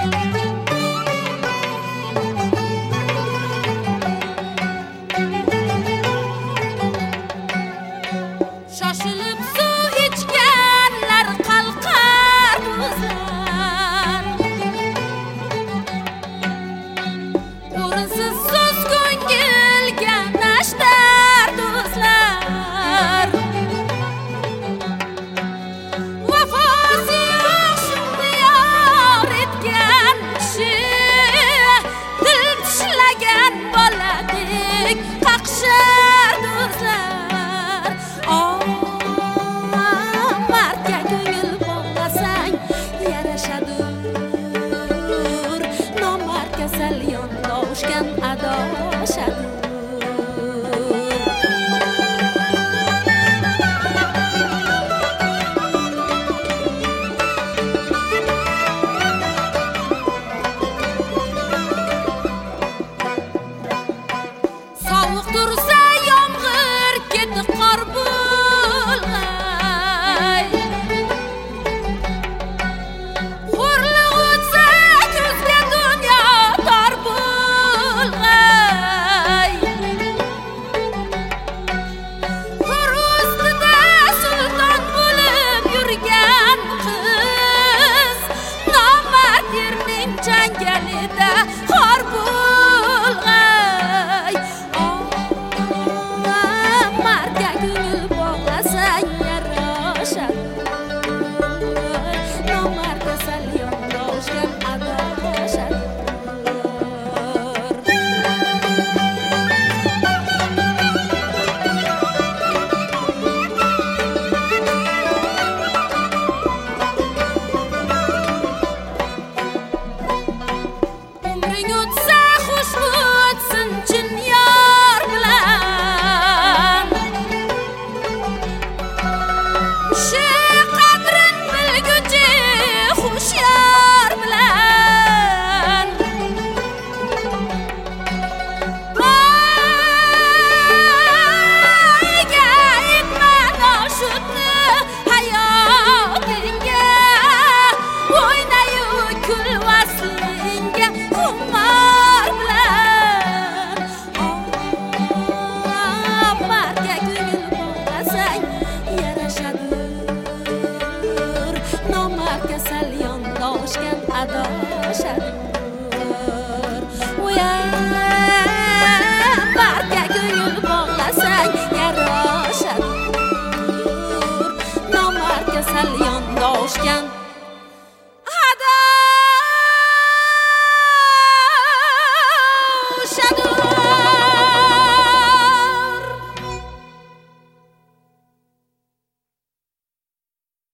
Shoshilib suv ichganlar qalqar o'zlar, o'rinsiz so'z ko'ngilga nashtar do'stlar. Vafosi yo'q shunday yor etgan kishi, dil tishlagan boladek qaqshar do'stlar. Mardga ko'ngil bog'lasang yarashadur, nomard kasal yondoshgan adoshadur. Sovuq tursa yomg'ir ketib qor bo'lg'ay, xo'rliq o'tsa ko'zga dunyo tor bo'lg'ay. Ko'r ustida sulton bo'lib yurgan qiz, nomard yerning jangalida xor bo'lg'ay. Mardga ko'ngil bog'lasang yarashadur, nomard kasal yondoshgan adoshadur. Umring o'tsa xush o'tsin chin yor bilan, kishi qadrin bilguchi hushyor bilan. Boyga aytma noshudni hayotingga, o'ynayu kul vaslingga xumor bilan. Mardga ko'ngil bog'lasang yarashadur, nomard kasal yondoshgan adoshadur.